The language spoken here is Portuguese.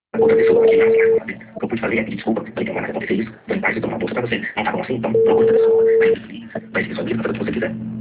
outra pessoa que o que eu pude fazer é pedir desculpa. Falei, então, mas acontecer isso, foi em parte de tomar uma bolsa pra você. Ah, tá bom assim, então procura outra pessoa. Aí eu vai seguir sua vida, fazer o que você quiser.